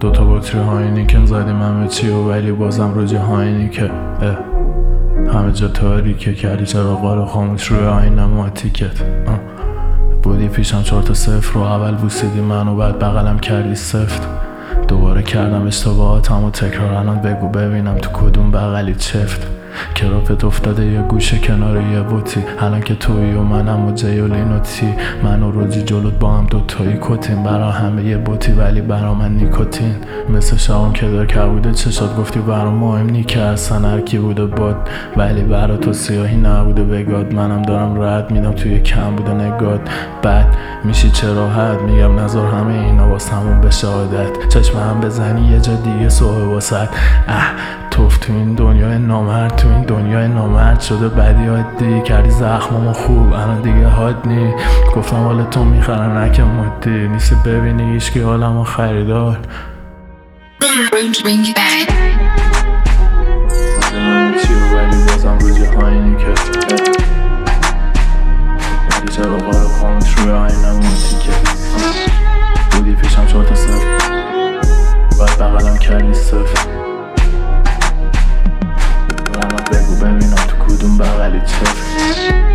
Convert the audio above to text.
دوتا بطری هاینی که زدیم همه چی و ولی بازم رو جهانی که همه جا تاریکه. کردی چراغا رو خاموش روی آینم و تیکت بودی پیشم 4 تا 0 رو اول بوسیدی منو بعد بغلم کردی سفت. دوباره کردم اشتباهاتم و تکرار الان بگو ببینم تو کدوم بغلی چفت. کراپت افتاده یه گوشه کنار یه بوتی الان که تویی و منم و جیولین و تی من و روزی جلوت با هم دوتایی کتیم برا همه یه بوتی ولی برا من نیکوتین مثل شبام که در کبوده چشات گفتی برا مهم نی که اصلا هرکی بوده باد ولی برا تو سیاهی نبوده بگاد. منم دارم رد میدم توی کم بوده نگات بد میشی چه راحت میگم نظر همه اینا باز همون به شهادت چشم هم بزنی یه جا دیگه صحبه واسد توف تو این دنیای نامرد تو این دنیای نامرد شده بدی عادی کردی زخممو خوب الان دیگه حاد نی گفتم حالا تو میخرم نکه مدی نیستی ببینی هیچکی حالمو خریدار همه چی و ولی بازم رو جهانی که ولی چراغا رو خاموش روی آینم و تیکت بودی پیشم 4 تا 0 بعد بغلم کردی سفت. بگو ببینم تو کدوم بغلی چفت